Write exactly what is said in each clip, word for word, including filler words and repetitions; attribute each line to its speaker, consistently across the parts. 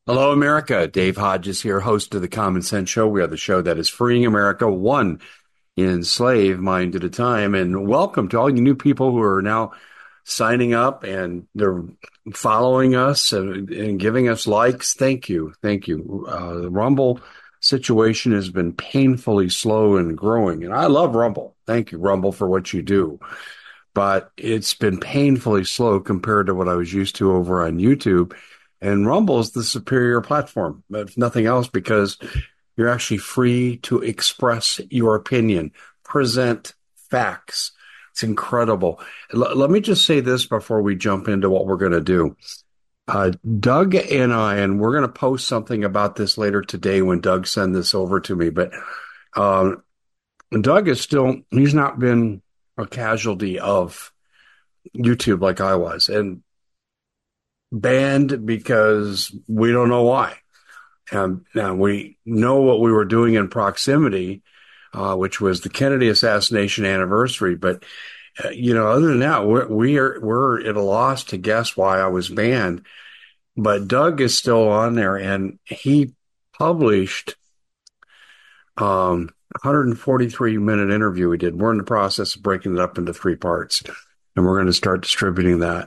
Speaker 1: Hello, America. Dave Hodges here, host of the Common Sense Show. We are the show that is freeing America one enslaved mind at a time. And welcome to all you new people who are now signing up and they're following us and, and giving us likes. Thank you. Thank you. Uh, the Rumble situation has been painfully slow and growing. And I love Rumble. Thank you, Rumble, for what you do. But it's been painfully slow compared to what I was used to over on YouTube. And Rumble is the superior platform, if nothing else, because you're actually free to express your opinion, present facts. It's incredible. L- let me just say this before we jump into what we're going to do. Uh, Doug and I, and we're going to post something about this later today when Doug sends this over to me, but um, Doug is still, he's not been a casualty of YouTube like I was. And banned because we don't know why. And now we know what we were doing in proximity, uh, which was the Kennedy assassination anniversary. But uh, you know, other than that, we're, we are we're at a loss to guess why I was banned. But Doug is still on there, and he published um, one hundred forty-three minute interview we did. We're in the process of breaking it up into three parts, and we're going to start distributing that.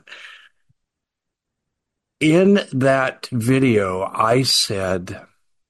Speaker 1: In that video, I said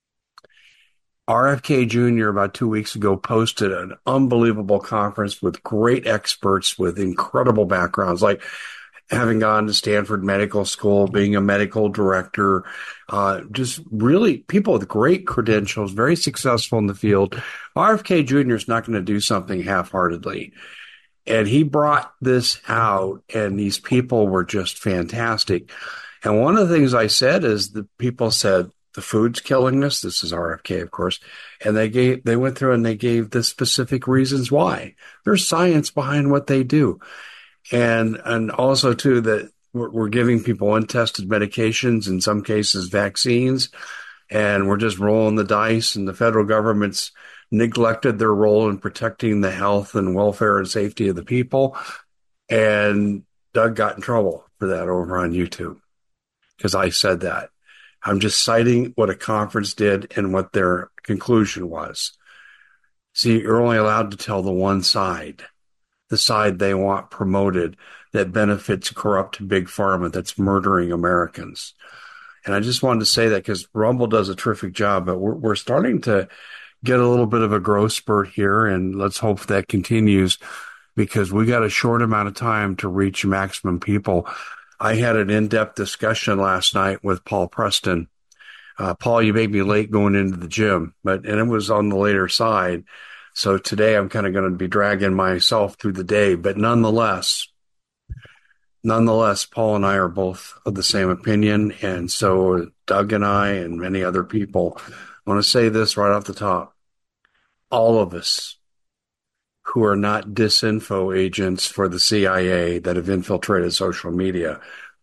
Speaker 1: R F K Junior about two weeks ago posted an unbelievable conference with great experts with incredible backgrounds, like having gone to Stanford Medical School, being a medical director, uh, just really people with great credentials, very successful in the field. R F K Junior is not going to do something half-heartedly. And he brought this out, and these people were just fantastic. And one of the things I said is the people said, the food's killing us. This is R F K, of course. And they gave, they went through and they gave the specific reasons why. There's science behind what they do. And, and also too, that we're, we're giving people untested medications, in some cases vaccines, and we're just rolling the dice, and the federal government's neglected their role in protecting the health and welfare and safety of the people. And Doug got in trouble for that over on YouTube because I said that. I'm just citing what a conference did and what their conclusion was. See, you're only allowed to tell the one side, the side they want promoted that benefits corrupt big pharma that's murdering Americans. And I just wanted to say that because Rumble does a terrific job, but we're, we're starting to get a little bit of a growth spurt here, and let's hope that continues because we got a short amount of time to reach maximum people. I had an in-depth discussion last night with Paul Preston. Uh, Paul, you made me late going into the gym, but and it was on the later side. So today I'm kind of going to be dragging myself through the day, but nonetheless, nonetheless, Paul and I are both of the same opinion, and so Doug and I and many other people. I want to say this right off the top. All of us who are not disinfo agents for the C I A that have infiltrated social media,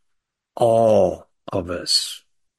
Speaker 1: all of us,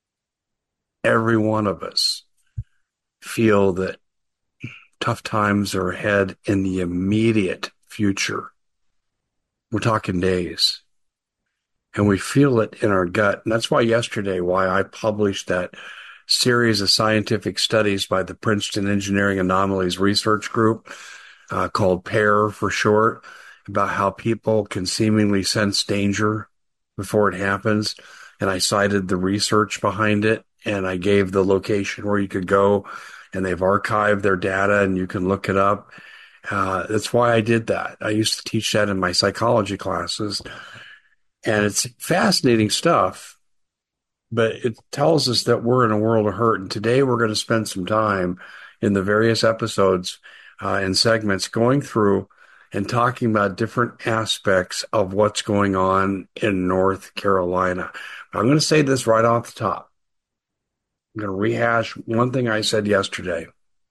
Speaker 1: every one of us, feel that tough times are ahead in the immediate future. We're talking days. And we feel it in our gut. And that's why yesterday, why I published that series of scientific studies by the Princeton Engineering Anomalies Research Group, uh, called PAIR for short, about how people can seemingly sense danger before it happens. And I cited the research behind it, and I gave the location where you could go, and they've archived their data, and you can look it up. Uh, that's why I did that. I used to teach that in my psychology classes, and it's fascinating stuff. But it tells us that we're in a world of hurt. And today we're going to spend some time in the various episodes uh, and segments going through and talking about different aspects of what's going on in North Carolina. But I'm going to say this right off the top. I'm going to rehash one thing I said yesterday.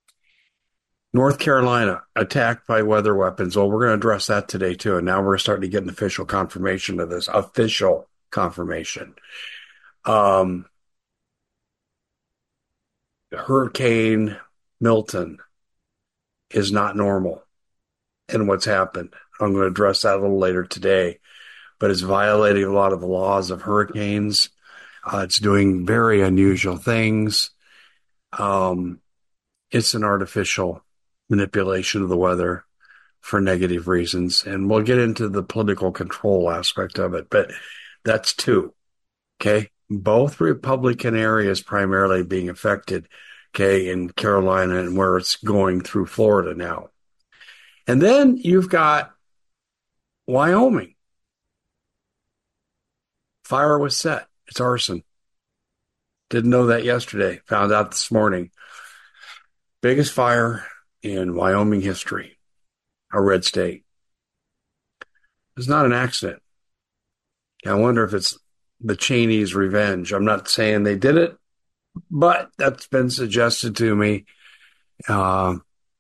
Speaker 1: North Carolina attacked by weather weapons. Well, we're going to address that today too. And now we're starting to get an official confirmation of this. Official confirmation. Um, Hurricane Milton is not normal in what's happened. I'm going to address that a little later today, but it's violating a lot of the laws of hurricanes. Uh, it's doing very unusual things. Um, it's an artificial manipulation of the weather for negative reasons. And we'll get into the political control aspect of it, but that's two. Okay. Both Republican areas primarily being affected. Okay. In Carolina and where it's going through Florida now. And then you've got Wyoming. Fire was set. It's arson. Didn't know that yesterday. Found out this morning. Biggest fire in Wyoming history. A red state. It's not an accident. I wonder if it's the Cheney's revenge. I'm not saying they did it, but that's been suggested to me. Uh,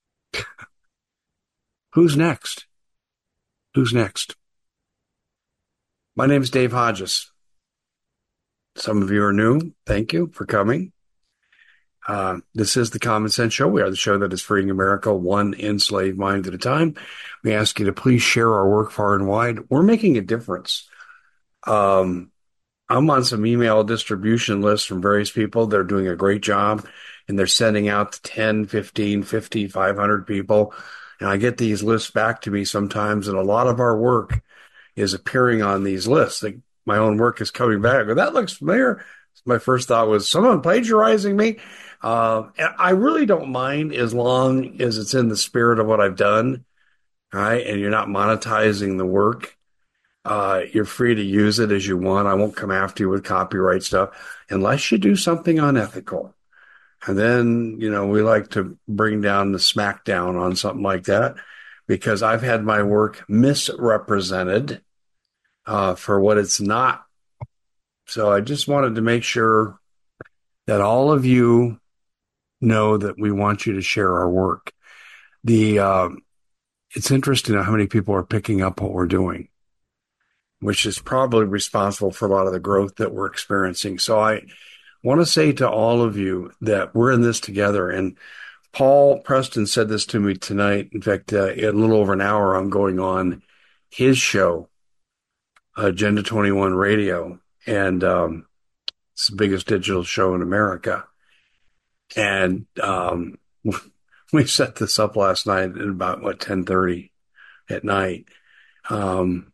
Speaker 1: who's next? Who's next? My name is Dave Hodges. Some of you are new. Thank you for coming. Uh, this is the Common Sense Show. We are the show that is freeing America one enslaved mind at a time. We ask you to please share our work far and wide. We're making a difference. Um, I'm on some email distribution lists from various people. They're doing a great job, and they're sending out to ten, fifteen, fifty, five hundred people. And I get these lists back to me sometimes, and a lot of our work is appearing on these lists. Like, my own work is coming back. I go, that looks familiar. My first thought was, someone plagiarizing me? Uh, I really don't mind as long as it's in the spirit of what I've done, right? And you're not monetizing the work. Uh, you're free to use it as you want. I won't come after you with copyright stuff unless you do something unethical. And then, you know, we like to bring down the smackdown on something like that because I've had my work misrepresented uh, for what it's not. So I just wanted to make sure that all of you know that we want you to share our work. The uh, it's interesting how many people are picking up what we're doing, which is probably responsible for a lot of the growth that we're experiencing. So I want to say to all of you that we're in this together. And Paul Preston said this to me tonight. In fact, uh, in a little over an hour, I'm going on his show, Agenda twenty-one Radio, and um, it's the biggest digital show in America. And um, we set this up last night at about, what, ten thirty at night. Um,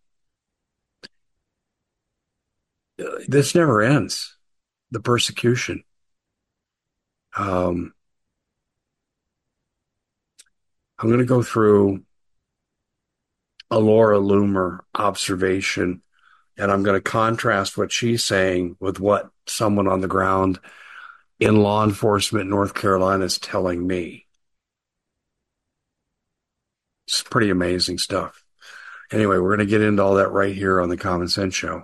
Speaker 1: this never ends, the persecution. Um, I'm going to go through a Laura Loomer observation, and I'm going to contrast what she's saying with what someone on the ground in law enforcement in North Carolina is telling me. It's pretty amazing stuff. Anyway, we're going to get into all that right here on the Common Sense Show.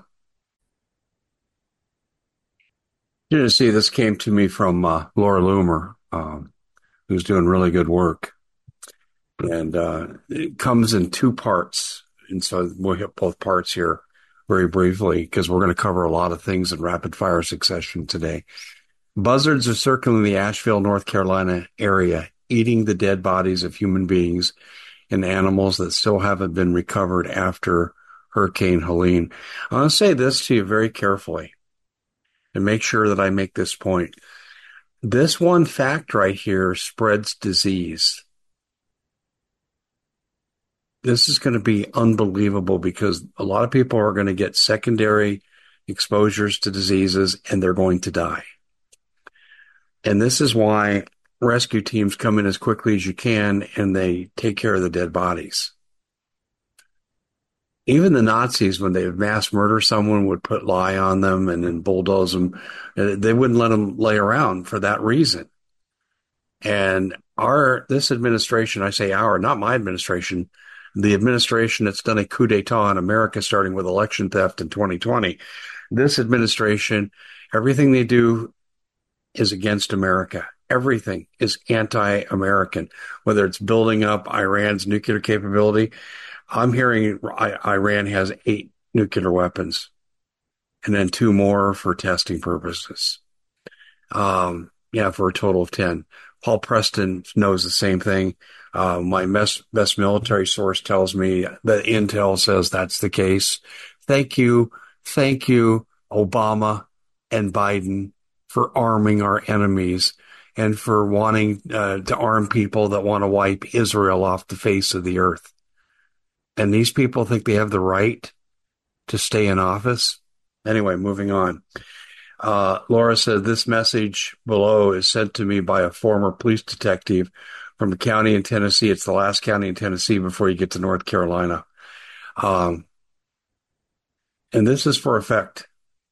Speaker 1: You're going to see this came to me from uh, Laura Loomer, um, who's doing really good work. And uh, it comes in two parts. And so we'll hit both parts here very briefly because we're going to cover a lot of things in rapid fire succession today. Buzzards are circling the Asheville, North Carolina area, eating the dead bodies of human beings and animals that still haven't been recovered after Hurricane Helene. I want to say this to you very carefully and make sure that I make this point. This one fact right here spreads disease. This is going to be unbelievable because a lot of people are going to get secondary exposures to diseases and they're going to die. And this is why rescue teams come in as quickly as you can and they take care of the dead bodies. Even the Nazis, when they would mass murder someone, would put lye on them and then bulldoze them. They wouldn't let them lay around for that reason. And our, this administration, I say our, not my administration, the administration that's done a coup d'etat in America, starting with election theft in twenty twenty, this administration, everything they do is against America. Everything is anti-American, whether it's building up Iran's nuclear capability. I'm hearing Iran has eight nuclear weapons and then two more for testing purposes. Um, yeah, for a total of ten. Paul Preston knows the same thing. Uh, my best, best military source tells me that intel says that's the case. Thank you. Thank you, Obama. and Biden for arming our enemies and for wanting uh, to arm people that want to wipe Israel off the face of the earth. And these people think they have the right to stay in office. Anyway, moving on. Uh, Laura said, this message below is sent to me by a former police detective from a county in Tennessee. It's the last county in Tennessee before you get to North Carolina. Um, and this is for effect.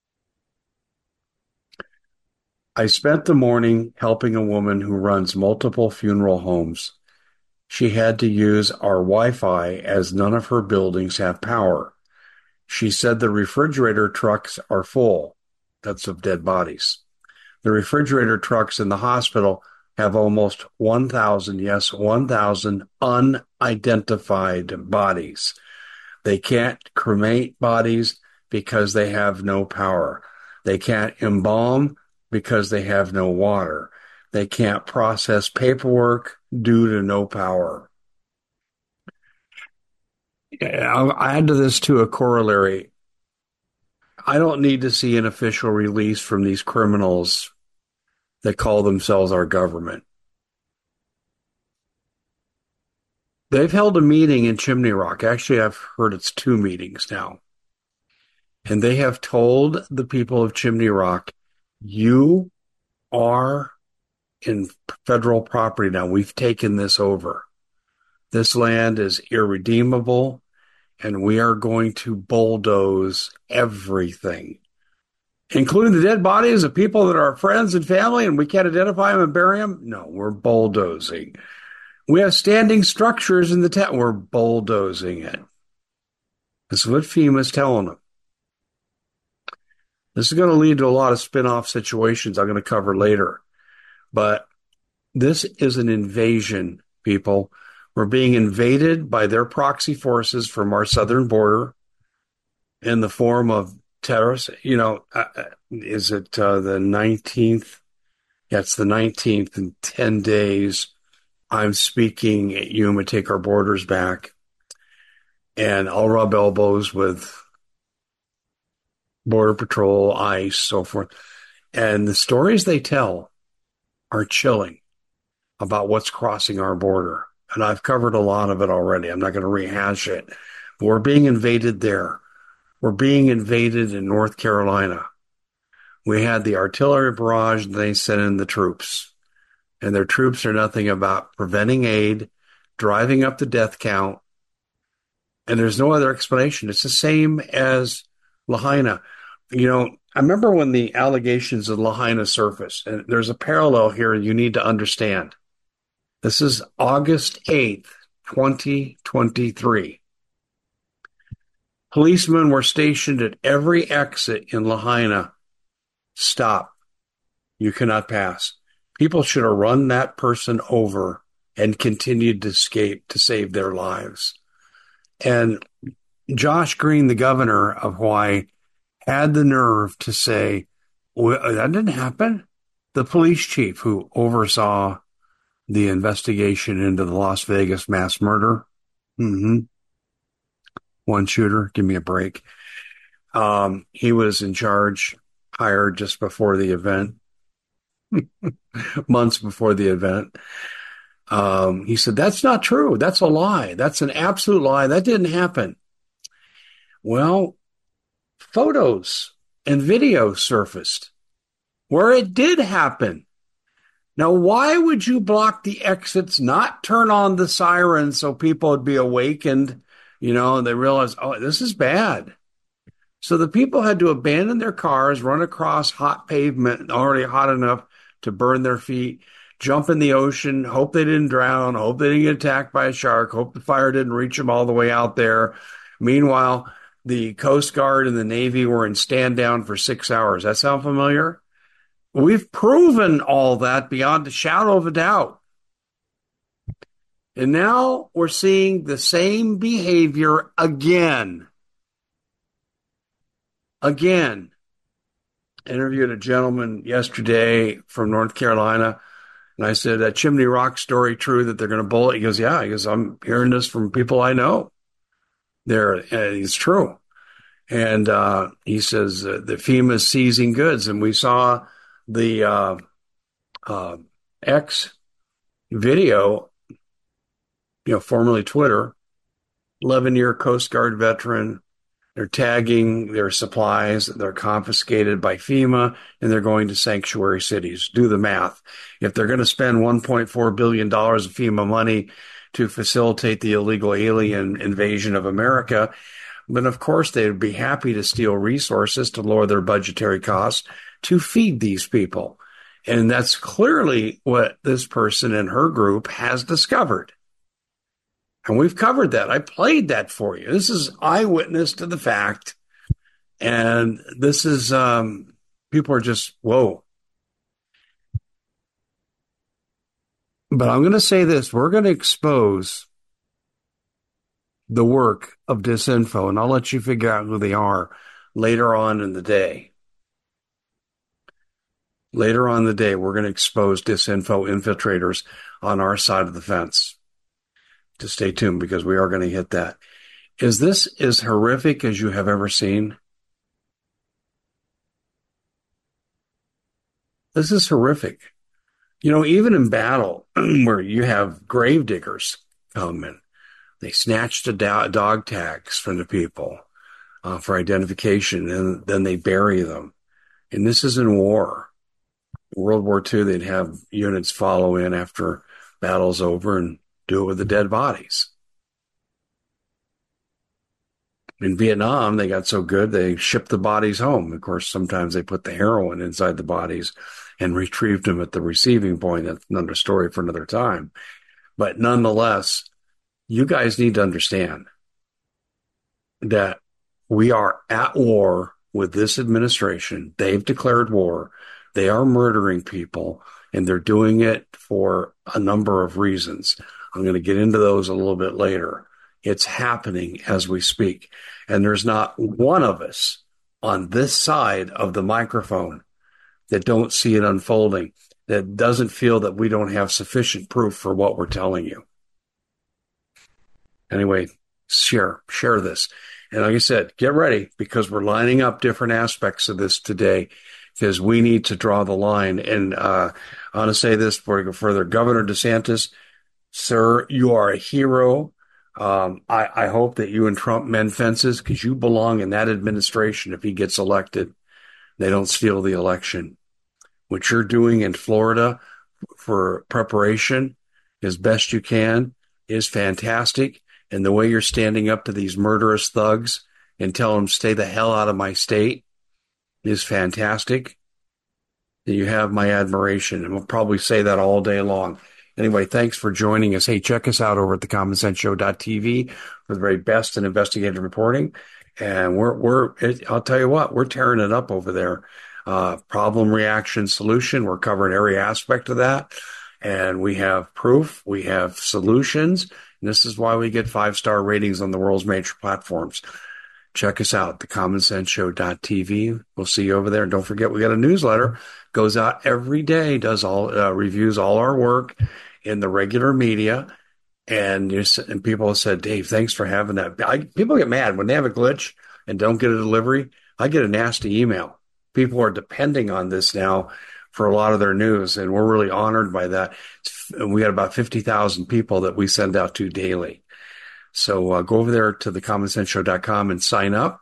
Speaker 1: I spent the morning helping a woman who runs multiple funeral homes. She had to use our Wi-Fi as none of her buildings have power. She said the refrigerator trucks are full. That's of dead bodies. The refrigerator trucks in the hospital have almost one thousand, yes, one thousand unidentified bodies. They can't cremate bodies because they have no power. They can't embalm because they have no water. They can't process paperwork due to no power. I'll add to this too a corollary. I don't need to see an official release from these criminals that call themselves our government. They've held a meeting in Chimney Rock. Actually, I've heard it's two meetings now. And they have told the people of Chimney Rock, you are in federal property now. We've taken this over. This land is irredeemable, and we are going to bulldoze everything, including the dead bodies of people that are friends and family, and we can't identify them and bury them. No, we're bulldozing. We have standing structures in the town. We're bulldozing it. This is what FEMA's telling them. This is going to lead to a lot of spin-off situations I'm going to cover later. But this is an invasion, people. We're being invaded by their proxy forces from our southern border in the form of terrorists. You know, uh, is it uh, the nineteenth? Yeah, it's the nineteenth. In ten days, I'm speaking at Yuma, Take Our Borders Back. And I'll rub elbows with Border Patrol, ICE, so forth. And the stories they tell are chilling about what's crossing our border. And I've covered a lot of it already. I'm not going to rehash it. But we're being invaded there. We're being invaded in North Carolina. We had the artillery barrage, and they sent in the troops. And their troops are nothing about preventing aid, driving up the death count, and there's no other explanation. It's the same as Lahaina. You know, I remember when the allegations of Lahaina surfaced, and there's a parallel here you need to understand. This is August eighth, twenty twenty-three. Policemen were stationed at every exit in Lahaina. Stop. You cannot pass. People should have run that person over and continued to escape to save their lives. And Josh Green, the governor of Hawaii, had the nerve to say, well, that didn't happen. The police chief who oversaw the investigation into the Las Vegas mass murder. Mm-hmm. One shooter. Give me a break. Um, he was in charge, hired just before the event, months before the event. Um, he said, that's not true. That's a lie. That's an absolute lie. That didn't happen. Well, photos and video surfaced where it did happen. Now, why would you block the exits, not turn on the sirens so people would be awakened, you know, and they realize, oh, this is bad. So the people had to abandon their cars, run across hot pavement, already hot enough to burn their feet, jump in the ocean, hope they didn't drown, hope they didn't get attacked by a shark, hope the fire didn't reach them all the way out there. Meanwhile, the Coast Guard and the Navy were in stand down for six hours. That sound familiar? We've proven all that beyond a shadow of a doubt. And now we're seeing the same behavior again. Again. I interviewed a gentleman yesterday from North Carolina, and I said, that Chimney Rock story true that they're going to bullet? He goes, yeah. He goes, I'm hearing this from people I know. There, it's true. And uh, he says uh, the FEMA is seizing goods. And we saw the uh, uh, X video, you know, formerly Twitter, eleven-year Coast Guard veteran. They're tagging their supplies. They're confiscated by FEMA, and they're going to sanctuary cities. Do the math. If they're going to spend one point four billion dollars of FEMA money to facilitate the illegal alien invasion of America, then of course they would be happy to steal resources to lower their budgetary costs to feed these people. And that's clearly what this person and her group has discovered. And we've covered that. I played that for you. This is eyewitness to the fact. And this is, um, people are just, whoa. But I'm going to say this. We're going to expose the work of disinfo, and I'll let you figure out who they are later on in the day. Later on in the day, we're going to expose disinfo infiltrators on our side of the fence. To stay tuned, because we are going to hit that. Is this as horrific as you have ever seen? This is horrific. You know, even in battle, where you have grave diggers come in, they snatch the do- dog tags from the people uh, for identification, and then they bury them. And this is in war. World War Two, they'd have units follow in after battle's over and do it with the dead bodies. In Vietnam, they got so good, they shipped the bodies home. Of course, sometimes they put the heroin inside the bodies and retrieved them at the receiving point. That's another story for another time. But nonetheless, you guys need to understand that we are at war with this administration. They've declared war. They are murdering people, and they're doing it for a number of reasons. I'm going to get into those a little bit later. It's happening as we speak. And there's not one of us on this side of the microphone that don't see it unfolding, that doesn't feel that we don't have sufficient proof for what we're telling you. Anyway, share, share this. And like I said, get ready, because we're lining up different aspects of this today, because we need to draw the line. And uh, I want to say this before we go further. Governor DeSantis, sir, you are a hero. Um, I, I hope that you and Trump mend fences, because you belong in that administration if he gets elected. They don't steal the election. What you're doing in Florida for preparation as best you can is fantastic. And the way you're standing up to these murderous thugs and tell them stay the hell out of my state is fantastic. You have my admiration, and we'll probably say that all day long. Anyway, thanks for joining us. Hey, check us out over at the common sense show dot t v for the very best in investigative reporting. And we're, we're, it, I'll tell you what, we're tearing it up over there. Uh, problem, reaction, solution. We're covering every aspect of that. And we have proof. We have solutions. And this is why we get five-star ratings on the world's major platforms. Check us out, the common sense show dot t v. We'll see you over there. And don't forget, we got a newsletter. Goes out every day, does all, uh, reviews all our work in the regular media. And, you and people have said, Dave, thanks for having that. I, people get mad when they have a glitch and don't get a delivery. I get a nasty email. People are depending on this now for a lot of their news, and we're really honored by that. We got about fifty thousand people that we send out to daily. So uh, go over there to the common sense show dot com and sign up,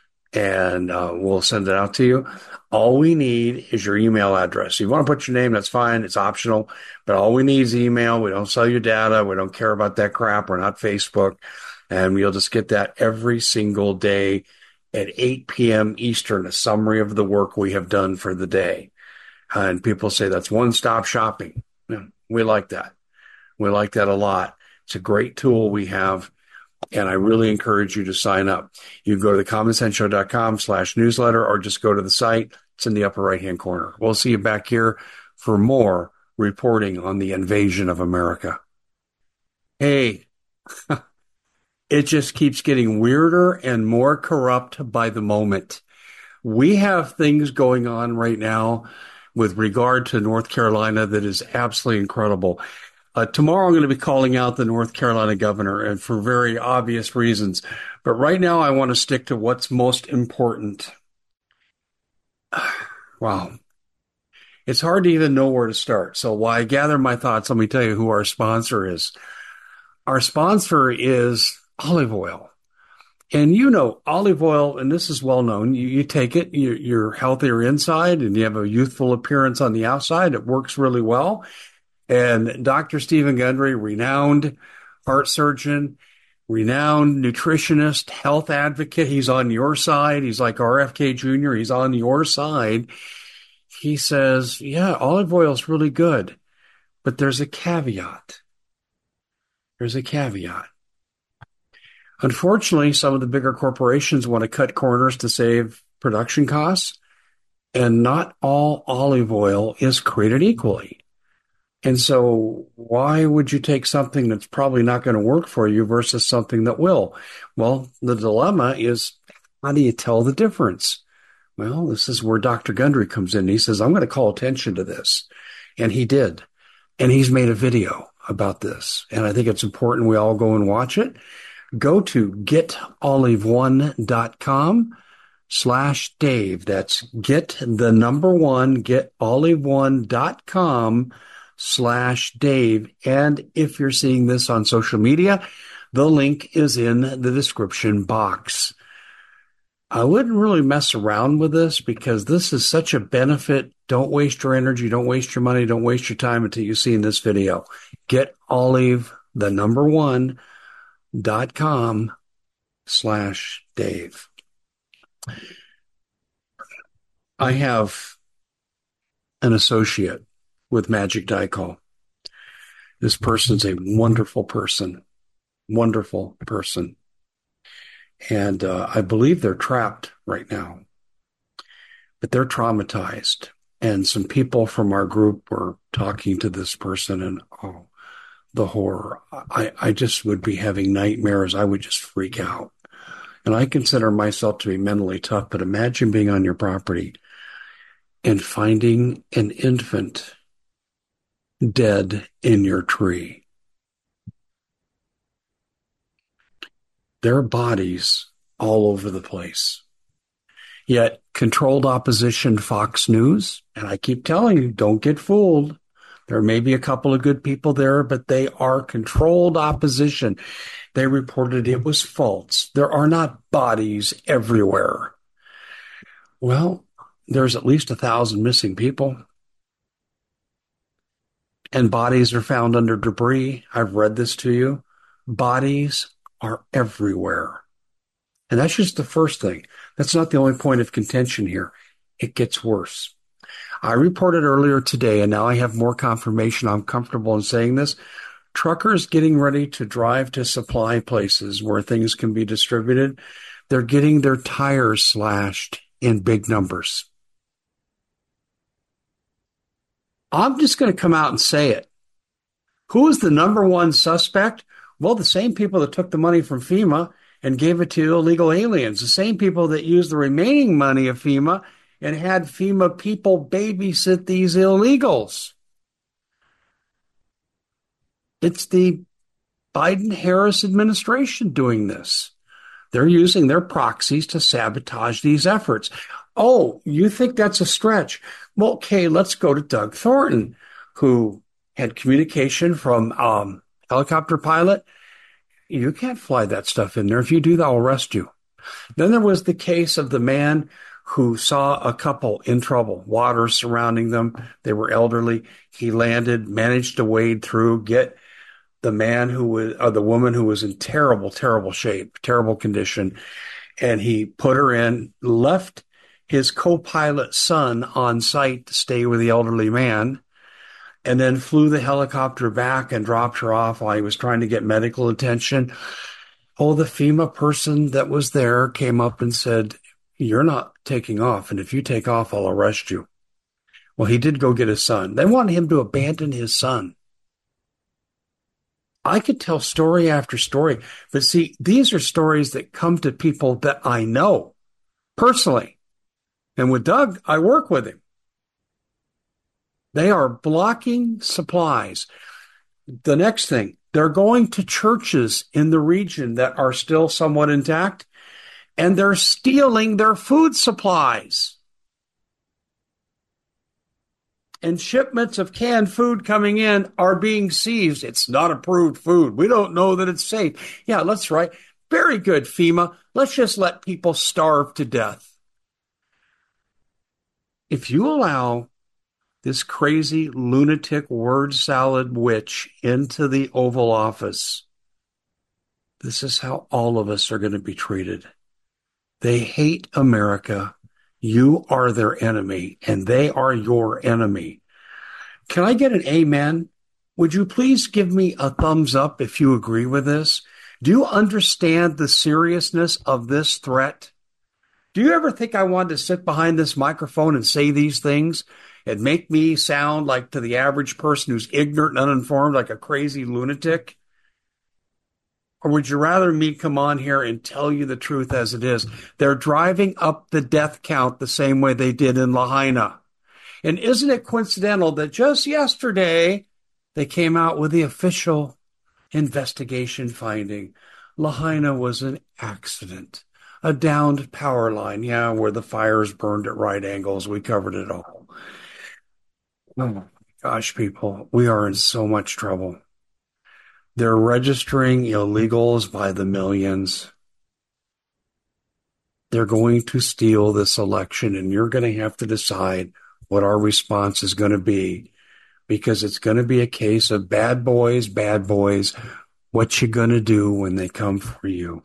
Speaker 1: and uh, we'll send it out to you. All we need is your email address. If you want to put your name, that's fine. It's optional. But all we need is email. We don't sell your data. We don't care about that crap. We're not Facebook. And you'll just get that every single day at eight p.m. Eastern, a summary of the work we have done for the day. Uh, and people say that's one-stop shopping. Yeah, we like that. We like that a lot. It's a great tool we have. And I really encourage you to sign up. You can go to the common sense show dot com slash newsletter, or just go to the site. It's in the upper right-hand corner. We'll see you back here for more reporting on the invasion of America. Hey, it just keeps getting weirder and more corrupt by the moment. We have things going on right now with regard to North Carolina that is absolutely incredible. Uh, tomorrow I'm going to be calling out the North Carolina governor, and for very obvious reasons. But right now I want to stick to what's most important. Wow. It's hard to even know where to start. So while I gather my thoughts, let me tell you who our sponsor is. Our sponsor is olive oil. And you know, olive oil, and this is well known, you, you take it, you, you're healthier inside and you have a youthful appearance on the outside. It works really well. And Doctor Stephen Gundry, renowned heart surgeon, renowned nutritionist, health advocate, he's on your side. He's like R F K Junior He's on your side. He says, yeah, olive oil is really good, but there's a caveat. There's a caveat. Unfortunately, some of the bigger corporations want to cut corners to save production costs, and not all olive oil is created equally. And so why would you take something that's probably not going to work for you versus something that will? Well, the dilemma is, how do you tell the difference? Well, this is where Doctor Gundry comes in. He says, I'm going to call attention to this. And he did. And he's made a video about this. And I think it's important we all go and watch it. Go to get olive one dot com slash Dave. That's get the number one, get olive one dot com slash Dave. And if you're seeing this on social media, the link is in the description box. I wouldn't really mess around with this because this is such a benefit. Don't waste your energy. Don't waste your money. Don't waste your time until you see in this video. Get olive, the number one, dot com slash Dave. I have an associate with Magic Dicol. This person's a wonderful person, wonderful person. And uh, I believe they're trapped right now, but they're traumatized. And some people from our group were talking to this person, and oh, the horror. I, I just would be having nightmares. I would just freak out. And I consider myself to be mentally tough, but imagine being on your property and finding an infant dead in your tree. Their bodies all over the place. Yet controlled opposition Fox News, and I keep telling you, don't get fooled. There may be a couple of good people there, but they are controlled opposition. They reported it was false. There are not bodies everywhere. Well, there's at least a thousand missing people. And bodies are found under debris. I've read this to you. Bodies are everywhere. And that's just the first thing. That's not the only point of contention here. It gets worse. I reported earlier today, and now I have more confirmation. I'm comfortable in saying this. Truckers getting ready to drive to supply places where things can be distributed, they're getting their tires slashed in big numbers. I'm just going to come out and say it. Who is the number one suspect? Well, the same people that took the money from FEMA and gave it to illegal aliens, the same people that used the remaining money of FEMA and had FEMA people babysit these illegals. It's the Biden-Harris administration doing this. They're using their proxies to sabotage these efforts. Oh, you think that's a stretch? Well, okay, let's go to Doug Thornton, who had communication from um, helicopter pilot. You can't fly that stuff in there. If you do, they'll arrest you. Then there was the case of the man who saw a couple in trouble, water surrounding them. They were elderly. He landed, managed to wade through, get the man who was, or the woman who was in terrible, terrible shape, terrible condition. And he put her in, left his co-pilot son on site to stay with the elderly man, and then flew the helicopter back and dropped her off while he was trying to get medical attention. Oh, the FEMA person that was there came up and said, "You're not taking off, and if you take off, I'll arrest you." Well, he did go get his son. They wanted him to abandon his son. I could tell story after story, but see, these are stories that come to people that I know personally. And with Doug, I work with him. They are blocking supplies. The next thing, they're going to churches in the region that are still somewhat intact, and they're stealing their food supplies. And shipments of canned food coming in are being seized. It's not approved food. We don't know that it's safe. Yeah, that's right. Very good, FEMA. Let's just let people starve to death. If you allow this crazy lunatic word salad witch into the Oval Office, this is how all of us are going to be treated. They hate America. You are their enemy, and they are your enemy. Can I get an amen? Would you please give me a thumbs up if you agree with this? Do you understand the seriousness of this threat? Do you ever think I wanted to sit behind this microphone and say these things and make me sound like, to the average person who's ignorant and uninformed, like a crazy lunatic? Or would you rather me come on here and tell you the truth as it is? They're driving up the death count the same way they did in Lahaina. And isn't it coincidental that just yesterday they came out with the official investigation finding Lahaina was an accident, a downed power line, yeah, where the fires burned at right angles. We covered it all. Oh my gosh, people, we are in so much trouble. They're registering illegals by the millions. They're going to steal this election, and you're going to have to decide what our response is going to be, because it's going to be a case of bad boys, bad boys. What you going to do when they come for you?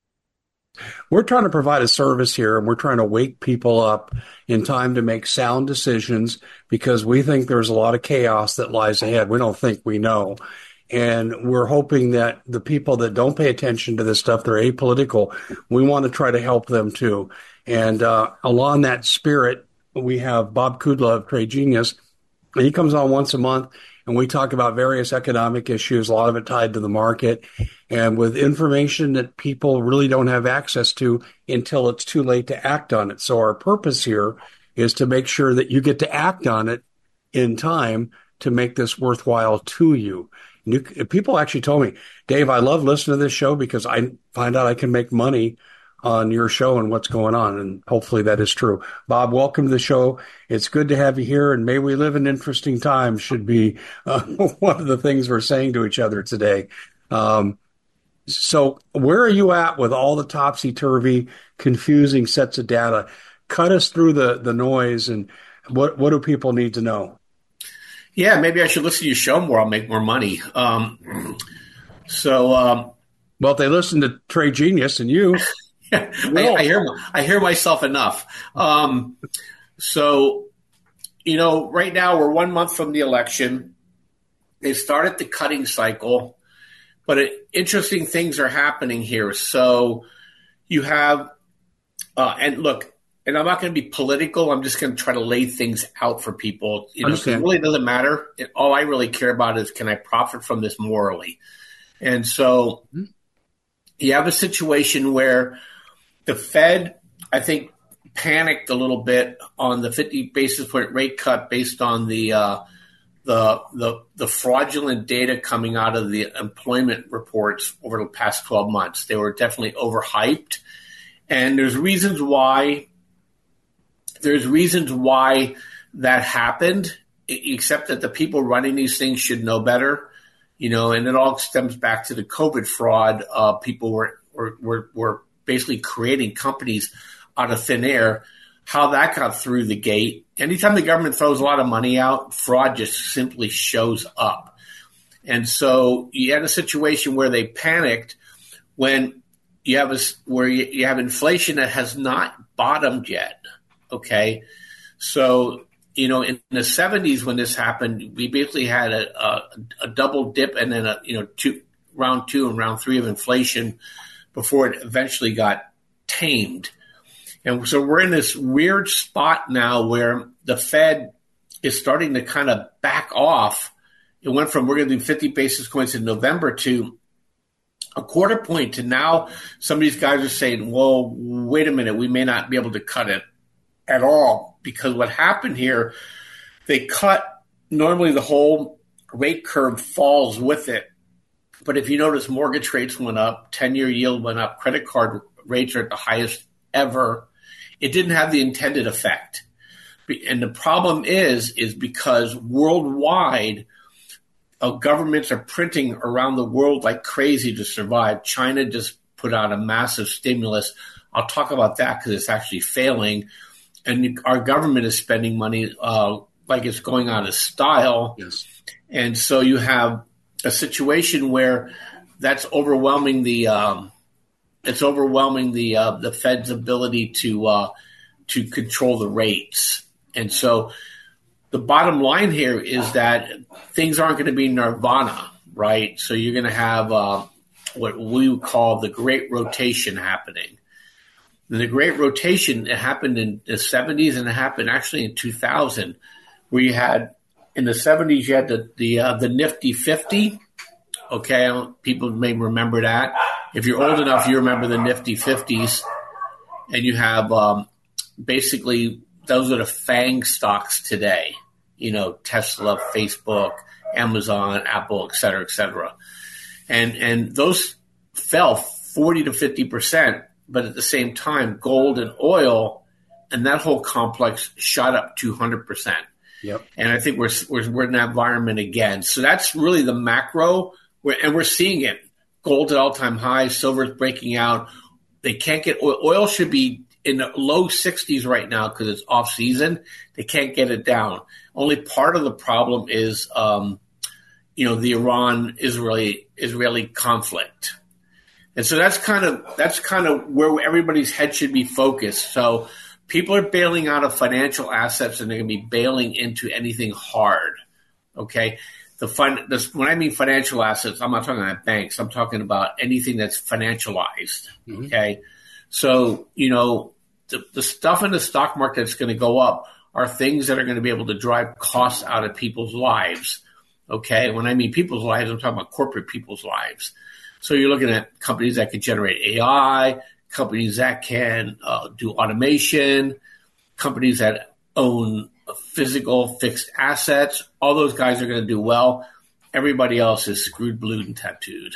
Speaker 1: We're trying to provide a service here, and we're trying to wake people up in time to make sound decisions, because we think there's a lot of chaos that lies ahead. We don't think we know. And we're hoping that the people that don't pay attention to this stuff, they're apolitical, we want to try to help them too. And uh, along that spirit, we have Bob Kudla of Trade Genius, and he comes on once a month, and we talk about various economic issues, a lot of it tied to the market, and with information that people really don't have access to until it's too late to act on it. So our purpose here is to make sure that you get to act on it in time to make this worthwhile to you. New, people actually told me, Dave, I love listening to this show because I find out I can make money on your show and what's going on. And hopefully that is true. Bob, welcome to the show. It's good to have you here. And may we live in interesting times should be uh, one of the things we're saying to each other today. Um, so where are you at with all the topsy-turvy, confusing sets of data? Cut us through the, the noise, and what, what do people need to know?
Speaker 2: Yeah, maybe I should listen to your show more. I'll make more money. Um, so, um,
Speaker 1: well, if they listen to Trade Genius and you,
Speaker 2: I, I hear I hear myself enough. Um, so, you know, right now we're one month from the election. They started the cutting cycle, but it, interesting things are happening here. So, you have, uh, and look. And I'm not going to be political. I'm just going to try to lay things out for people. You know, it really doesn't matter. It, all I really care about is, can I profit from this morally? And so mm-hmm. you have a situation where the Fed, I think, panicked a little bit on the fifty basis point rate cut based on the uh, the the the fraudulent data coming out of the employment reports over the past twelve months. They were definitely overhyped, and there's reasons why. There's reasons why that happened, except that the people running these things should know better, you know, and it all stems back to the COVID fraud. Uh, people were, were, were, were basically creating companies out of thin air. How that got through the gate. Anytime the government throws a lot of money out, fraud just simply shows up. And so you had a situation where they panicked when you have a, where you, you have inflation that has not bottomed yet. Okay, so, you know, in the seventies when this happened, we basically had a, a, a double dip and then, a, you know, two, round two and round three of inflation before it eventually got tamed. And so we're in this weird spot now where the Fed is starting to kind of back off. It went from we're going to do fifty basis points in November to a quarter point to now some of these guys are saying, well, wait a minute, we may not be able to cut it at all, because what happened here, they cut normally the whole rate curve falls with it. But if you notice, mortgage rates went up, ten-year yield went up, credit card rates are at the highest ever. It didn't have the intended effect. And the problem is, is because worldwide, uh, governments are printing around the world like crazy to survive. China just put out a massive stimulus. I'll talk about that because it's actually failing. And our government is spending money uh, like it's going out of style.
Speaker 1: Yes.
Speaker 2: And so you have a situation where that's overwhelming the um, it's overwhelming the uh, the Fed's ability to uh, to control the rates. And so the bottom line here is that things aren't going to be nirvana, right? So you're going to have uh, what we would call the great rotation happening. And the great rotation, it happened in the seventies and it happened actually in two thousand, where you had in the seventies you had the the, uh, the Nifty fifty. Okay, people may remember that. If you're old enough, you remember the Nifty fifties. And you have um, basically those are the FANG stocks today. You know, Tesla, Facebook, Amazon, Apple, et cetera, et cetera. And, and those fell forty to fifty percent. But at the same time, gold and oil and that whole complex shot up two hundred percent.
Speaker 1: Yep.
Speaker 2: And I think we're, we're, we're in that environment again. So that's really the macro. We're, and we're seeing it. Gold at all-time highs, silver's breaking out. They can't get oil. Oil should be in the low sixties right now because it's off-season. They can't get it down. Only part of the problem is, um, you know, the Iran-Israeli Israeli conflict. And so that's kind of that's kind of where everybody's head should be focused. So people are bailing out of financial assets and they're going to be bailing into anything hard, okay? The fun, this, when I mean financial assets, I'm not talking about banks. I'm talking about anything that's financialized, mm-hmm. okay? So, you know, the, the stuff in the stock market that's going to go up are things that are going to be able to drive costs out of people's lives, okay? When I mean people's lives, I'm talking about corporate people's lives. So you're looking at companies that can generate A I, companies that can uh, do automation, companies that own physical fixed assets. All those guys are going to do well. Everybody else is screwed, blued, and tattooed.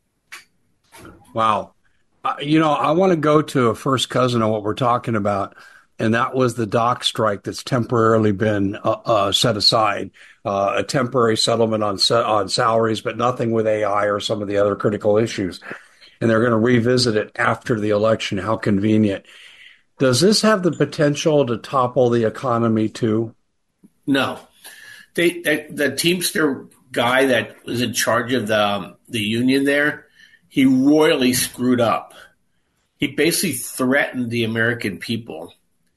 Speaker 1: Wow. Uh, you know, I want to go to a first cousin of what we're talking about, and that was the dock strike that's temporarily been uh, uh, set aside, uh, a temporary settlement on on salaries, but nothing with A I or some of the other critical issues. And they're going to revisit it after the election. How convenient. Does this have the potential to topple the economy too?
Speaker 2: No. They, they, the Teamster guy that was in charge of the, um, the union there, he royally screwed up. He basically threatened the American people.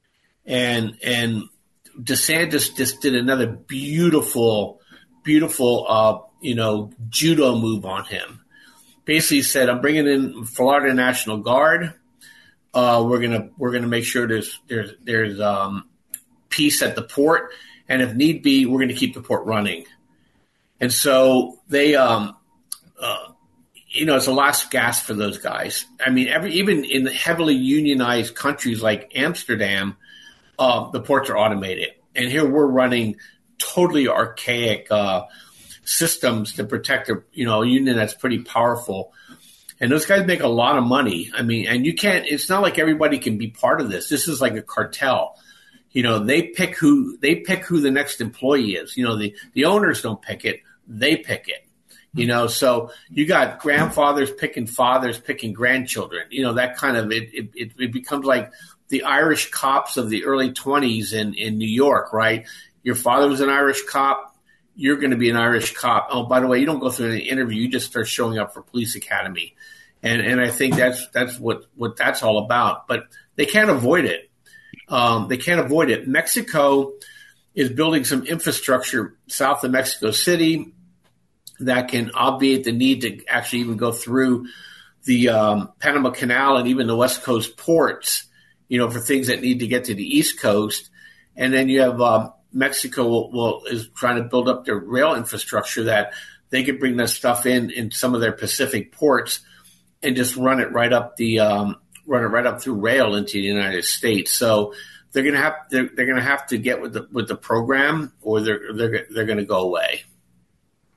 Speaker 2: And and DeSantis just did another beautiful, beautiful, uh, you know, judo move on him. Basically said, I'm bringing in Florida National Guard. Uh, we're gonna we're gonna make sure there's there's there's um, peace at the port, and if need be, we're gonna keep the port running. And so they, um, uh, you know, it's a last gasp for those guys. I mean, every even in heavily unionized countries like Amsterdam, uh, the ports are automated, and here we're running totally archaic uh, systems to protect a you know a union that's pretty powerful. And those guys make a lot of money. I mean, and you can't, it's not like everybody can be part of this. This is like a cartel. You know, they pick who, they pick who the next employee is. You know, the, the owners don't pick it. They pick it. You know, so you got grandfathers picking fathers, picking grandchildren. You know, that kind of, it, it, it becomes like the Irish cops of the early twenties in, in New York, right? Your father was an Irish cop. You're going to be an Irish cop. Oh, by the way, you don't go through an interview. You just start showing up for police academy. And and I think that's that's what, what that's all about. But they can't avoid it. Um, they can't avoid it. Mexico is building some infrastructure south of Mexico City that can obviate the need to actually even go through the um, Panama Canal and even the West Coast ports, you know, for things that need to get to the East Coast. And then you have um, Mexico will, will is trying to build up their rail infrastructure that they could bring that stuff in in some of their Pacific ports and just run it right up the um, run it right up through rail into the United States. So they're gonna have they're, they're gonna have to get with the with the program, or they're they're they're gonna go away.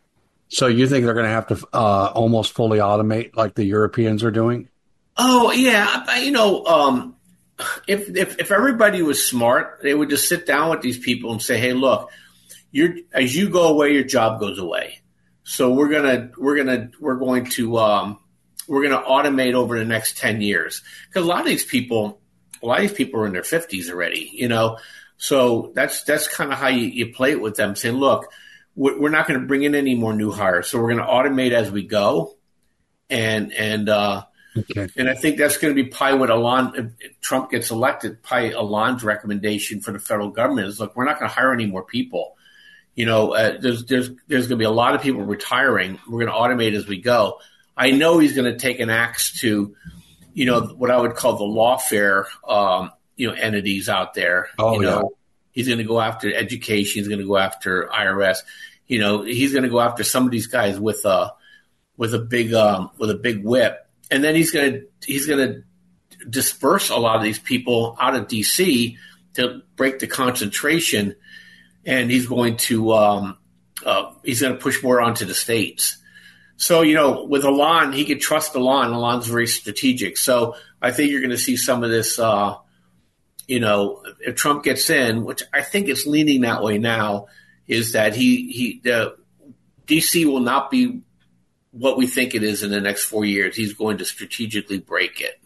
Speaker 1: So you think they're going to have to uh, almost fully automate like the Europeans are doing?
Speaker 2: Oh yeah, you know, um, if, if if everybody was smart, they would just sit down with these people and say, "Hey, look, you're as you go away, your job goes away. So we're gonna we're gonna we're going to um, we're gonna automate over the next ten years because a lot of these people, a lot of these people are in their fifties already, you know. So that's that's kind of how you, you play it with them, saying, look, we're not going to bring in any more new hires, so we're going to automate as we go, and and uh, okay. and I think that's going to be probably what Elon, if Trump gets elected, probably Elon's recommendation for the federal government is, look, we're not going to hire any more people. You know, uh, there's there's there's going to be a lot of people retiring. We're going to automate as we go. I know he's going to take an axe to, you know, what I would call the lawfare, um, you know, entities out there.
Speaker 1: Oh,
Speaker 2: you know,
Speaker 1: yeah.
Speaker 2: He's going to go after education. He's going to go after I R S. You know, he's going to go after some of these guys with a with a big um, with a big whip, and then he's going to he's going to disperse a lot of these people out of D C to break the concentration, and he's going to um, uh, he's going to push more onto the states. So, you know, with Elon, he could trust Elon. Elon's very strategic. So I think you're going to see some of this. Uh, you know, if Trump gets in, which I think it's leaning that way now, is that he he the D C will not be what we think it is in the next four years. He's going to strategically break it.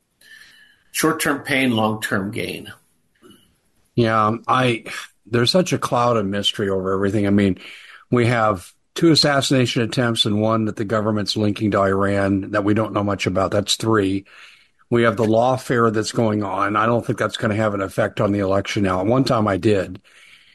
Speaker 2: Short-term pain, long-term gain.
Speaker 1: Yeah, I there's such a cloud of mystery over everything. I mean, we have two assassination attempts and one that the government's linking to Iran that we don't know much about. That's three. We have the lawfare that's going on. I don't think that's going to have an effect on the election now. At one time I did.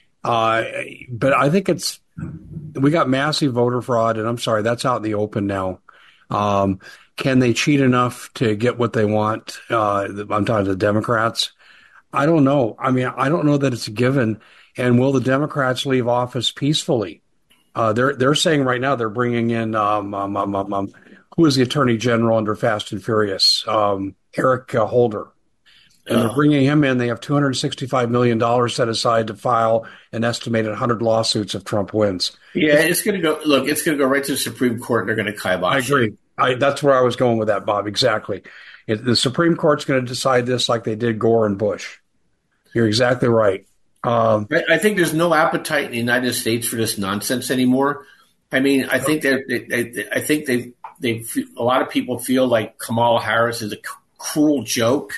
Speaker 1: Uh, but I think it's, we got massive voter fraud, and I'm sorry, that's out in the open now. Um, can they cheat enough to get what they want? Uh, I'm talking to the Democrats. I don't know. I mean, I don't know that it's a given. And will the Democrats leave office peacefully? Uh, they're they're saying right now they're bringing in um, um, um, um, um who is the Attorney General under Fast and Furious, um, Eric uh, Holder. And they're bringing him in. They have two hundred sixty-five million dollars set aside to file an estimated one hundred lawsuits if Trump wins.
Speaker 2: Yeah, it's going to go. Look, it's going to go right to the Supreme Court, and they're going to kibosh.
Speaker 1: I agree. I, that's where I was going with that, Bob. Exactly. It, the Supreme Court's going to decide this like they did Gore and Bush. You're exactly right. Um,
Speaker 2: I, I think there's no appetite in the United States for this nonsense anymore. I mean, I think they, they, I think they, they, a lot of people feel like Kamala Harris is a cruel joke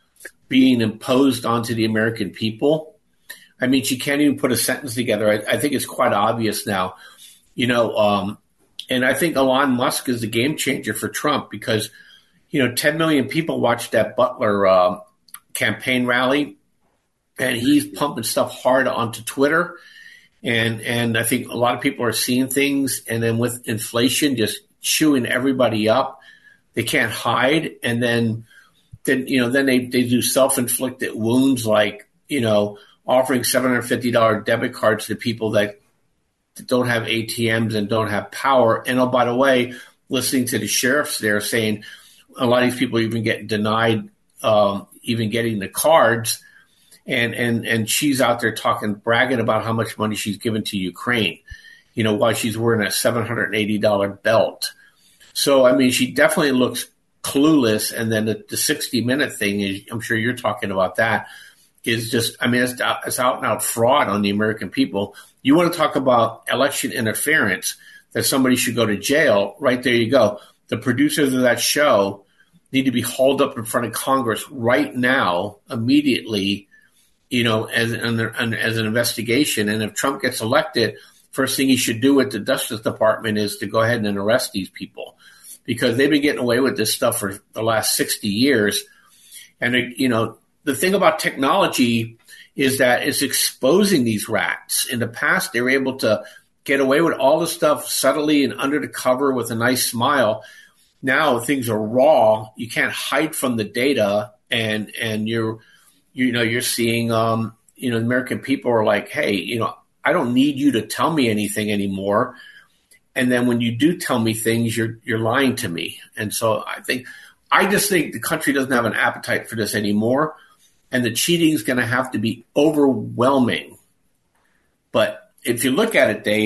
Speaker 2: being imposed onto the American people. I mean, she can't even put a sentence together. I, I think it's quite obvious now, you know, um, and I think Elon Musk is the game changer for Trump because, you know, ten million people watched that Butler uh, campaign rally, and he's pumping stuff hard onto Twitter. And, and I think a lot of people are seeing things, and then with inflation just chewing everybody up, they can't hide. And then, then, you know, then they, they do self-inflicted wounds like, you know, offering seven hundred fifty dollars debit cards to people that don't have A T Ms and don't have power. And oh, by the way, listening to the sheriffs there saying a lot of these people even get denied um, even getting the cards. And, and, and she's out there talking, bragging about how much money she's given to Ukraine, you know, while she's wearing a seven hundred eighty dollars belt. So, I mean, she definitely looks clueless. And then the, the sixty minute thing is, I'm sure you're talking about that, is just, I mean, it's, it's out and out fraud on the American people. You want to talk about election interference, that somebody should go to jail, right there you go. The producers of that show need to be hauled up in front of Congress right now, immediately, you know, as an, as an investigation. And if Trump gets elected, first thing he should do with the Justice Department is to go ahead and arrest these people, because they've been getting away with this stuff for the last sixty years. And, you know, the thing about technology is that it's exposing these rats. In the past, they were able to get away with all the stuff subtly and under the cover with a nice smile. Now things are raw. You can't hide from the data, and and you're you know you're seeing um, you know American people are like, hey, you know, I don't need you to tell me anything anymore. And then when you do tell me things, you're you're lying to me. And so I think I just think the country doesn't have an appetite for this anymore. And the cheating is going to have to be overwhelming. But if you look at it, Dave,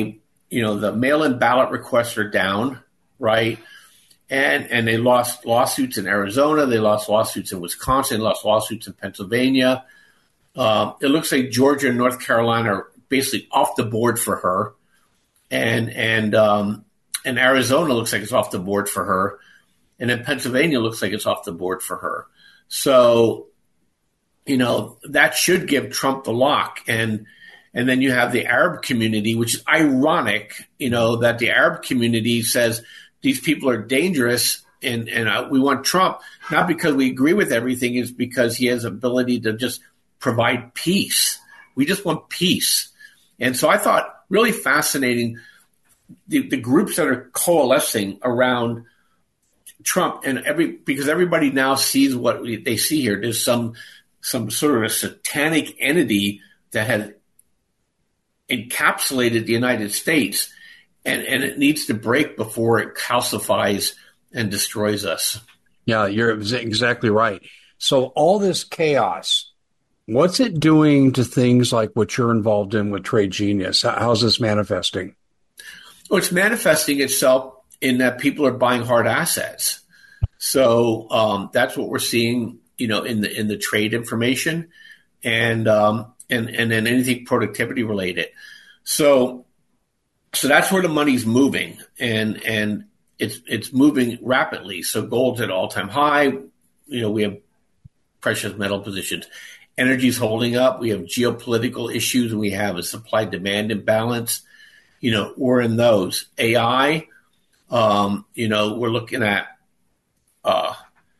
Speaker 2: you know, the mail-in ballot requests are down, right? And and they lost lawsuits in Arizona. They lost lawsuits in Wisconsin. They lost lawsuits in Pennsylvania. Uh, it looks like Georgia and North Carolina are basically off the board for her. And and um, and Arizona looks like it's off the board for her. And then Pennsylvania looks like it's off the board for her. So, you know, that should give Trump the lock. And and then you have the Arab community, which is ironic, you know, that the Arab community says these people are dangerous and, and uh, we want Trump, not because we agree with everything, is because he has ability to just provide peace. We just want peace. And so I thought really fascinating the, the groups that are coalescing around Trump and every, because everybody now sees what we, they see here. There's some, some sort of a satanic entity that has encapsulated the United States. And, and it needs to break before it calcifies and destroys us.
Speaker 1: Yeah, you're exactly right. So all this chaos, what's it doing to things like what you're involved in with Trade Genius? How's this manifesting?
Speaker 2: Well, it's manifesting itself in that people are buying hard assets. So um, that's what we're seeing, you know, in the in the trade information, and um, and and then anything productivity related. So. So that's where the money's moving, and and it's it's moving rapidly. So gold's at all-time high. You know, we have precious metal positions. Energy's holding up. We have geopolitical issues. We have a supply-demand imbalance. You know, we're in those. A I, um, you know, we're looking at uh,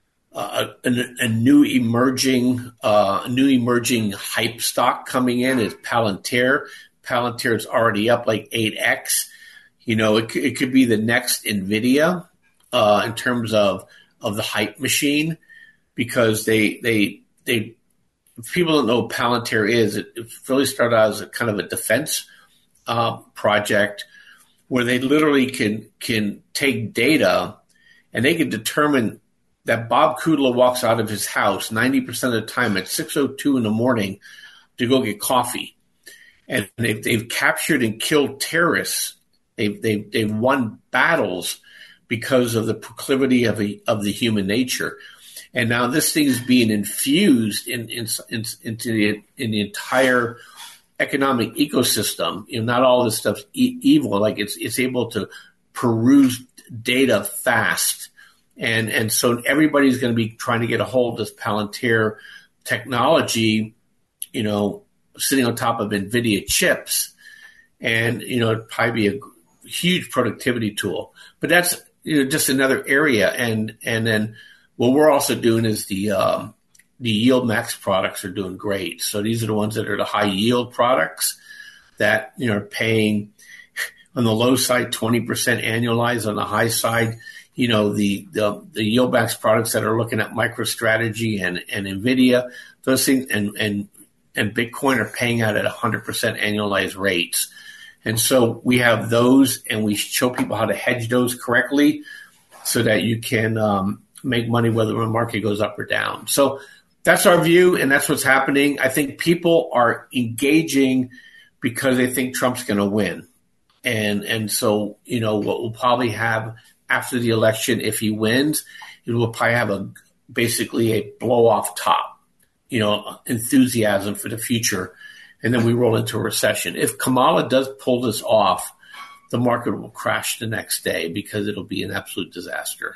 Speaker 2: a, a, a new emerging uh, a new emerging hype stock coming in is Palantir. Palantir is already up like eight X. You know, it, it could be the next NVIDIA uh, in terms of, of the hype machine, because they, they, they, if people don't know what Palantir is, it, it really started out as a kind of a defense uh, project where they literally can, can take data and they can determine that Bob Kudlow walks out of his house ninety percent of the time at six oh two in the morning to go get coffee. And they've, they've captured and killed terrorists. They've, they've, they've won battles because of the proclivity of, a, of the human nature. And now this thing is being infused in, in, in, into the, in the entire economic ecosystem. You know, not all this stuff's e- evil. Like it's it's able to peruse data fast. And, and so everybody's going to be trying to get a hold of this Palantir technology, you know, sitting on top of NVIDIA chips, and, you know, it'd probably be a huge productivity tool. But that's, you know, just another area. And, and then what we're also doing is the, um, the Yield Max products are doing great. So these are the ones that are the high yield products that, you know, are paying on the low side twenty percent annualized, on the high side, you know, the, the, the Yield Max products that are looking at MicroStrategy and, and NVIDIA, those things, and, and, and Bitcoin are paying out at one hundred percent annualized rates. And so we have those, and we show people how to hedge those correctly so that you can um, make money whether the market goes up or down. So that's our view, and that's what's happening. I think people are engaging because they think Trump's going to win. And and so, you know, what we'll probably have after the election, if he wins, it will probably have a basically a blow-off top. You know, enthusiasm for the future, and then we roll into a recession. If Kamala does pull this off, the market will crash the next day because it'll be an absolute disaster.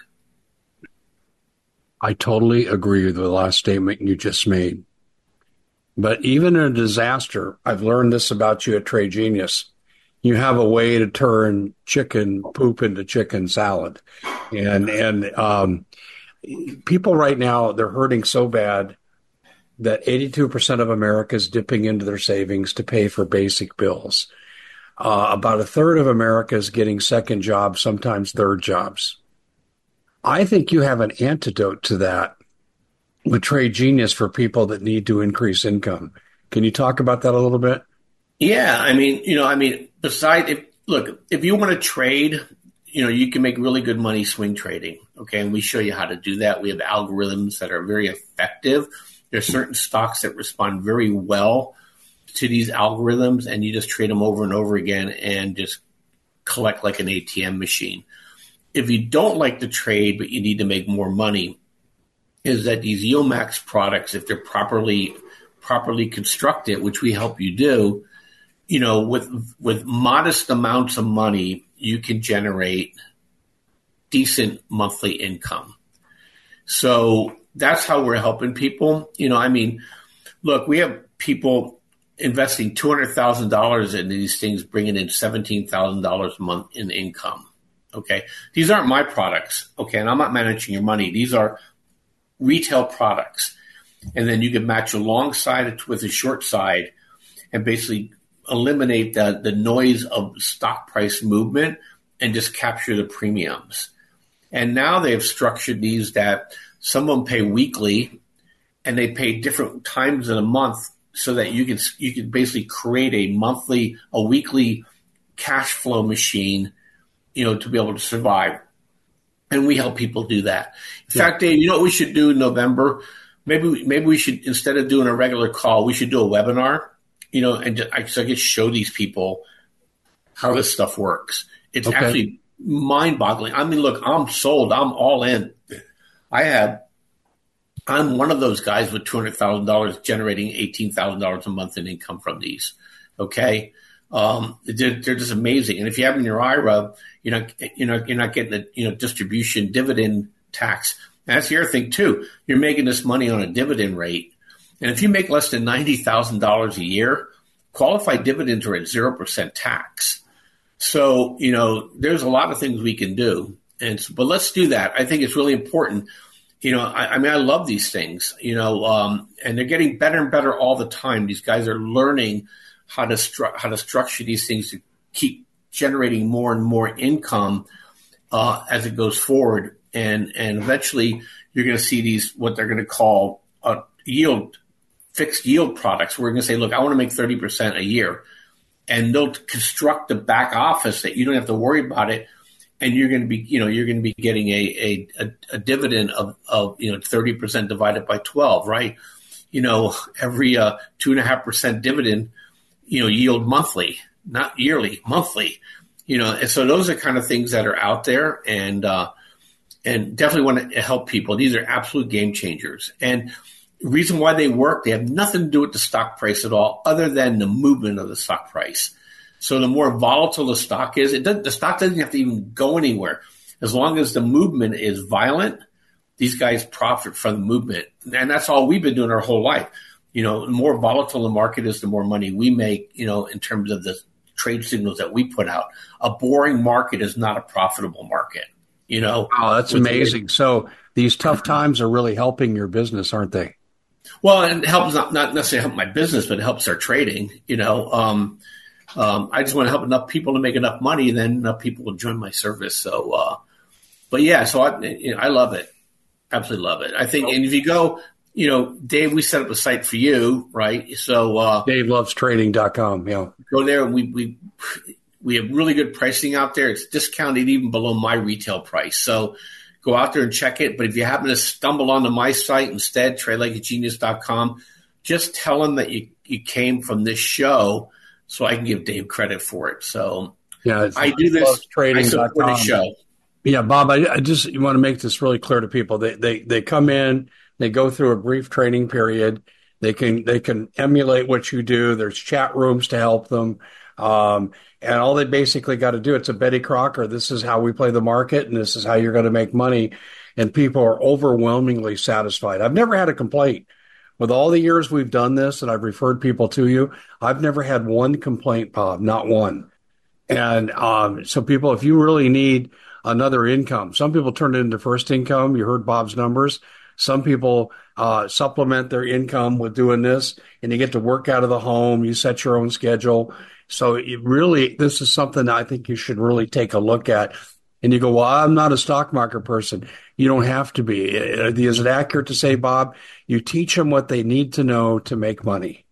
Speaker 1: I totally agree with the last statement you just made. But even in a disaster, I've learned this about you at Trade Genius. You have a way to turn chicken poop into chicken salad. And, and um, people right now, they're hurting so bad that eighty-two percent of America is dipping into their savings to pay for basic bills. Uh, about a third of America is getting second jobs, sometimes third jobs. I think you have an antidote to that with Trade Genius for people that need to increase income. Can you talk about that a little bit?
Speaker 2: Yeah, I mean, you know, I mean, besides, if, look, if you want to trade, you know, you can make really good money swing trading. Okay, and we show you how to do that. We have algorithms that are very effective. There's certain stocks that respond very well to these algorithms, and you just trade them over and over again and just collect like an A T M machine. If you don't like the trade, but you need to make more money, is that these YieldMax products, if they're properly properly constructed, which we help you do, you know, with with modest amounts of money, you can generate decent monthly income. So that's how we're helping people. You know, I mean, look, we have people investing two hundred thousand dollars in these things, bringing in seventeen thousand dollars a month in income. Okay. These aren't my products. Okay. And I'm not managing your money. These are retail products. And then you can match alongside it with a short side and basically eliminate the, the noise of stock price movement and just capture the premiums. And now they've structured these that some of them pay weekly and they pay different times in a month so that you can, you can basically create a monthly, a weekly cash flow machine, you know, to be able to survive. And we help people do that. In yeah. fact, Dave, you know what we should do in November? Maybe, maybe we should, instead of doing a regular call, we should do a webinar, you know, and just, I, so I could show these people how this stuff works. It's okay. Actually mind boggling. I mean, look, I'm sold. I'm all in. I have, I'm one of those guys with two hundred thousand dollars generating eighteen thousand dollars a month in income from these. Okay. Um, they're, they're just amazing. And if you have them in your I R A, you're not, you know, you're not getting the, you know, distribution dividend tax. And that's the other thing too. You're making this money on a dividend rate. And if you make less than ninety thousand dollars a year, qualified dividends are at zero percent tax. So, you know, there's a lot of things we can do. And so, but let's do that. I think it's really important. You know, I, I mean, I love these things, you know, um, and they're getting better and better all the time. These guys are learning how to stru- how to structure these things to keep generating more and more income uh, as it goes forward. And, and eventually you're going to see these, what they're going to call uh, yield, fixed yield products. We're going to say, look, I want to make thirty percent a year. And they'll construct the back office that you don't have to worry about it. And you're going to be, you know, you're going to be getting a, a, a dividend of, of, you know, thirty percent divided by twelve, right? You know, every uh, two and a half percent dividend, you know, yield monthly, not yearly, monthly, you know. And so those are kind of things that are out there, and, uh, and definitely want to help people. These are absolute game changers. And the reason why they work, they have nothing to do with the stock price at all, other than the movement of the stock price. So the more volatile the stock is, it does, the stock doesn't have to even go anywhere. As long as the movement is violent, these guys profit from the movement. And that's all we've been doing our whole life. You know, the more volatile the market is, the more money we make, you know, in terms of the trade signals that we put out. A boring market is not a profitable market, you know.
Speaker 1: Wow, that's amazing. So these tough times are really helping your business, aren't they?
Speaker 2: Well, and it helps not, not necessarily help my business, but it helps our trading, you know. Um, um, I just want to help enough people to make enough money, and then enough people will join my service. So, uh, but yeah, so I, you know, I love it. Absolutely love it. I think, and if you go, you know, Dave, we set up a site for you, right? So, uh,
Speaker 1: Dave Loves Trading dot com. Yeah.
Speaker 2: Go there, and we, we, we have really good pricing out there. It's discounted even below my retail price. So go out there and check it. But if you happen to stumble onto my site instead, trade like a genius dot com, just tell them that you, you came from this show so I can give Dave credit for it. So
Speaker 1: yeah,
Speaker 2: I do this. I support the show.
Speaker 1: Yeah, Bob, I, I just want to make this really clear to people. They, they, they come in, they go through a brief training period. They can, they can emulate what you do. There's chat rooms to help them. Um, and all they basically got to do, it's a Betty Crocker. This is how we play the market, and this is how you're going to make money. And people are overwhelmingly satisfied. I've never had a complaint. With all the years we've done this and I've referred people to you, I've never had one complaint, Bob, not one. And um, so people, if you really need another income, some people turn it into first income. You heard Bob's numbers. Some people uh, supplement their income with doing this, and you get to work out of the home. You set your own schedule. So it really, this is something I think you should really take a look at. And you go, well, I'm not a stock market person. You don't have to be. Is it accurate to say, Bob, you teach them what they need to know to make money?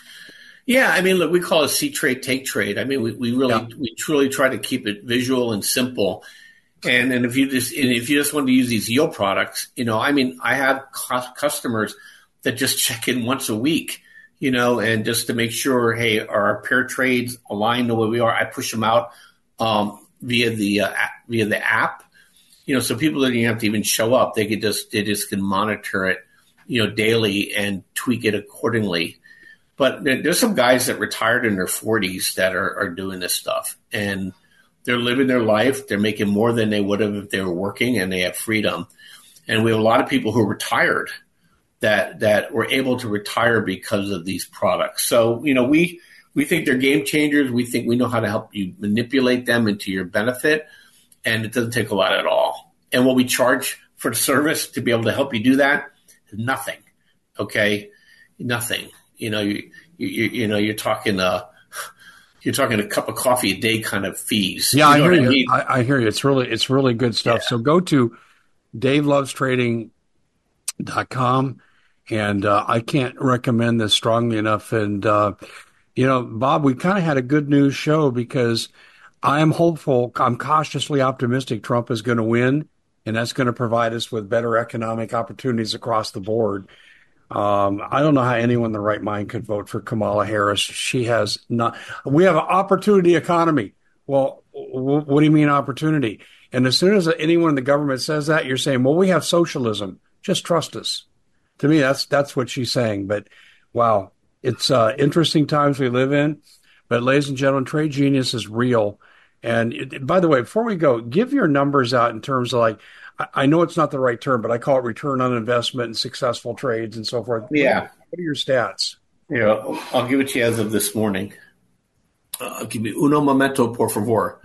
Speaker 2: Yeah, I mean, look, we call it see trade, take trade. I mean, we, we really, yeah. we truly try to keep it visual and simple. And and if you just and if you just want to use these yield products, you know, I mean, I have customers that just check in once a week, you know, and just to make sure, hey, are our pair trades aligned the way we are? I push them out. Um, via the uh, via the app. You know, so people don't even have to even show up. They could just they just can monitor it, you know, daily and tweak it accordingly. But there's some guys that retired in their forties that are, are doing this stuff, and they're living their life. They're making more than they would have if they were working, and they have freedom. And we have a lot of people who are retired that that were able to retire because of these products. So, you know, we we think they're game changers. We think we know how to help you manipulate them into your benefit, and it doesn't take a lot at all. And what we charge for the service to be able to help you do that is nothing. Okay, nothing. You know, you you, you know, you're talking uh, you're talking a cup of coffee a day kind of fees.
Speaker 1: Yeah,
Speaker 2: you know
Speaker 1: I hear you.
Speaker 2: I, mean?
Speaker 1: I, I hear you. It's really it's really good stuff. Yeah. So go to dave loves trading dot com, and uh, I can't recommend this strongly enough. And uh, you know, Bob, we kind of had a good news show because I am hopeful. I'm cautiously optimistic Trump is going to win, and that's going to provide us with better economic opportunities across the board. Um, I don't know how anyone in the right mind could vote for Kamala Harris. She has not. We have an opportunity economy. Well, w- what do you mean opportunity? And as soon as anyone in the government says that, you're saying, well, we have socialism. Just trust us. To me, that's that's what she's saying. But wow, it's uh, interesting times we live in. But ladies and gentlemen, Trade Genius is real. And it, by the way, before we go, give your numbers out in terms of like, I know it's not the right term, but I call it return on investment and successful trades and so forth.
Speaker 2: Yeah.
Speaker 1: What are your stats?
Speaker 2: Yeah, I'll give it to you as of this morning. Uh, I'll give you uno momento, por favor.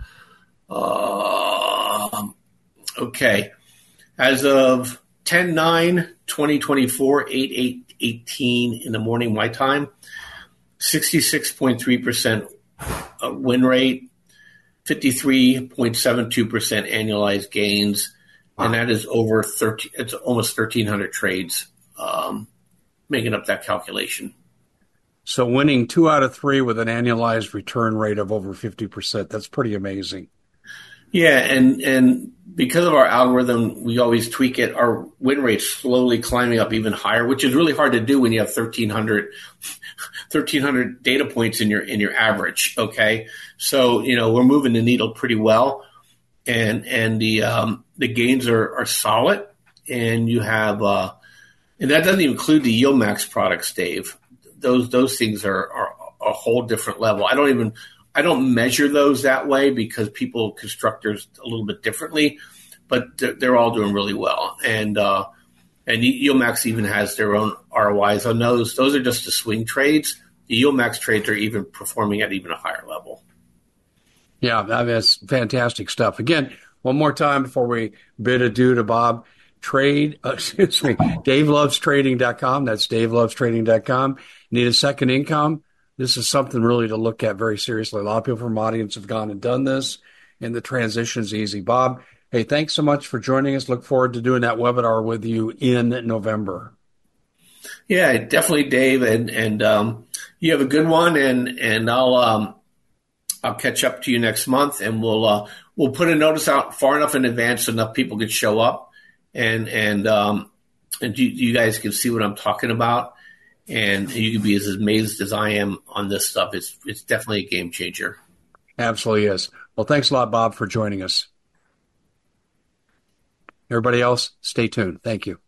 Speaker 2: Uh, okay. As of ten nine twenty twenty-four, eight eight eighteen in the morning, my time, sixty-six point three percent win rate, fifty-three point seven two percent annualized gains. And that is over thirteen. It's almost thirteen hundred trades, um, making up that calculation.
Speaker 1: So winning two out of three with an annualized return rate of over fifty percent. That's pretty amazing.
Speaker 2: Yeah, and and because of our algorithm, we always tweak it. Our win rate's slowly climbing up even higher, which is really hard to do when you have thirteen hundred, thirteen hundred data points in your in your average. Okay, so you know we're moving the needle pretty well. And and the um, the gains are, are solid, and you have uh, and that doesn't even include the YieldMax products, Dave. Those those things are, are a whole different level. I don't even I don't measure those that way because people construct theirs a little bit differently, but they're, they're all doing really well. And uh, and YieldMax even has their own R O Is on those. Those are just the swing trades. The YieldMax trades are even performing at even a higher level.
Speaker 1: Yeah, that's fantastic stuff. Again, one more time before we bid adieu to Bob. Trade, uh, excuse me, dave loves trading dot com. That's dave loves trading dot com. Need a second income? This is something really to look at very seriously. A lot of people from our audience have gone and done this, and the transition is easy. Bob, hey, thanks so much for joining us. Look forward to doing that webinar with you in November.
Speaker 2: Yeah, definitely, Dave. And and um, you have a good one, and and I'll um, I'll catch up to you next month, and we'll uh, we'll put a notice out far enough in advance so enough people can show up, and and um, and you, you guys can see what I'm talking about, and you can be as amazed as I am on this stuff. It's it's definitely a game changer.
Speaker 1: Absolutely is. Well, thanks a lot, Bob, for joining us. Everybody else, stay tuned. Thank you.